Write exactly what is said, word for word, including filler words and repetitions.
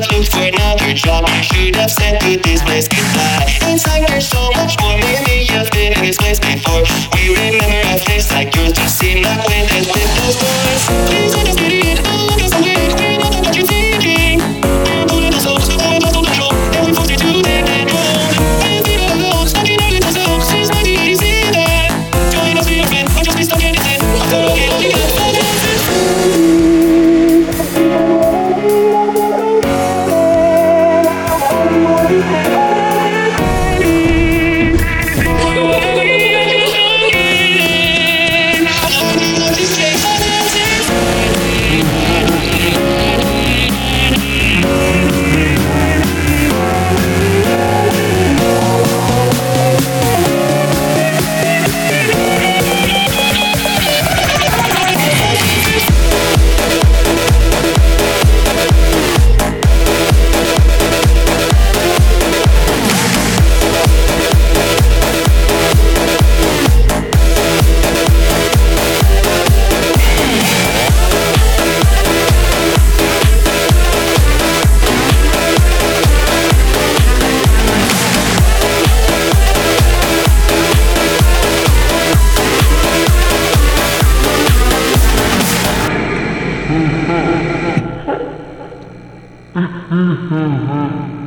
have looked for another job. Should have said to this place goodbye. Inside there's so much more. Maybe you've been in this place before. We remember a face like yours to seem like when there's with those doors. Please let us get in. I'll look us away. We know what you're thinking. I'm pulling us off, so I'm lost on control. And we forced you to take that road. And feel alone, stuck in our little self since nineteen eighty-seven. Join us, be your friend. I'll just be stuck in this. After all, get all you got. Mm-hmm.